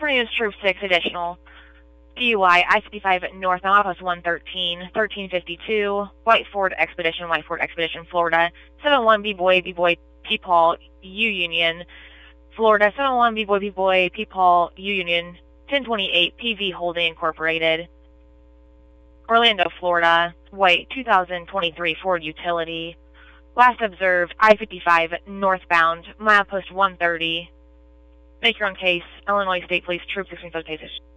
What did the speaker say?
California News Troop 6 additional. DUI, I-55 North, Milepost 113, 1352, White Ford Expedition, Florida. 71 B-Boy, P-Paul, U-Union, Florida. 71 B-Boy, P-Paul, U-Union, 1028 PV Holding Incorporated. Orlando, Florida. White 2023 Ford Utility. Last observed, I-55 northbound, Milepost 130. Make your own case. Illinois State Police Troop 16 Station.